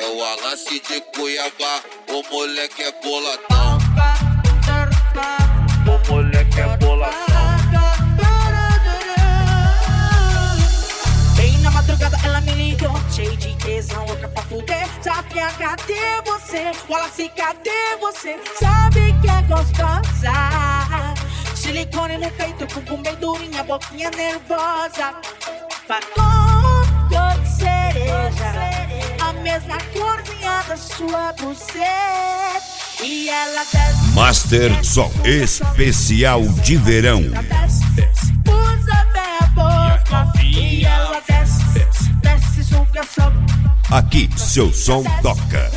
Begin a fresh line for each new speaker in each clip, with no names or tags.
o Alassi de Cuiabá, o moleque é boladão. O moleque é boladão.
Bem na madrugada ela me ligou, cheio de tesão, louca pra fuder. Sabe cadê você? O Alassi, cadê você? Sabe que é gostosa. Silicone no peito, bumbum bem durinha, boquinha nervosa. Batom de cereja, a mesma corzinha da sua buceta. E ela desce.
Master Som especial de verão.
Usa bem a boca. E ela desce, desce, suga, soca.
Aqui seu som toca.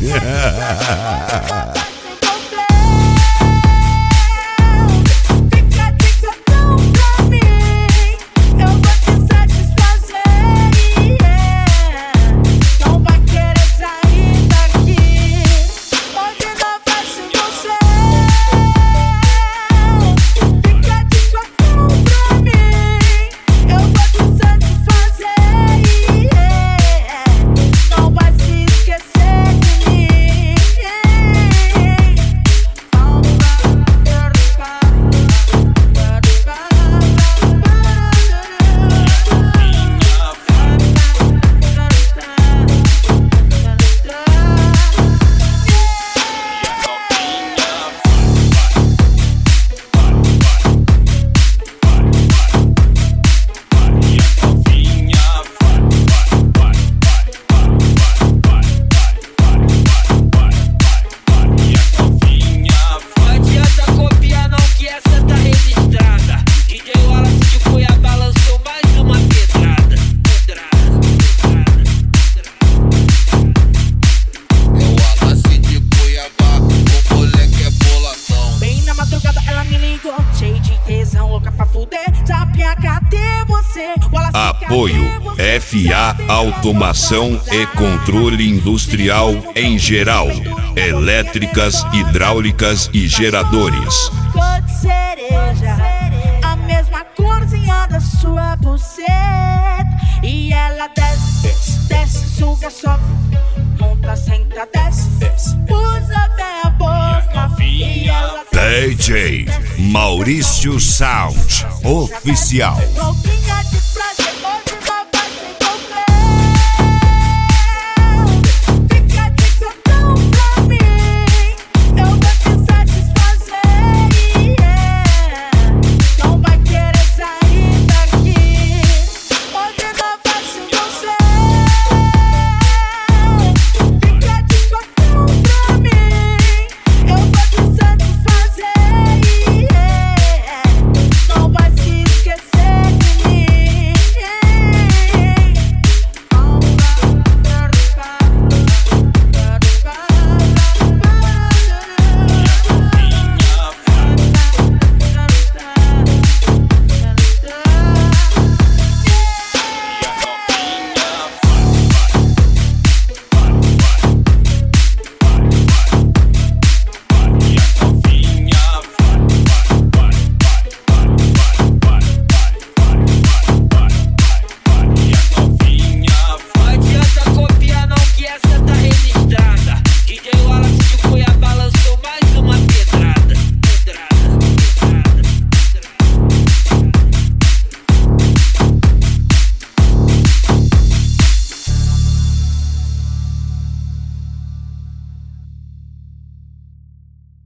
Apoio FA Automação e Controle Industrial em geral, elétricas, hidráulicas e geradores.
Cor de cereja, a mesma corzinha da sua buceta. E ela desce, desce, suga, soca. Monta, senta, desce, usa bem a boca. E ela
DJ Maurício Sound Oficial.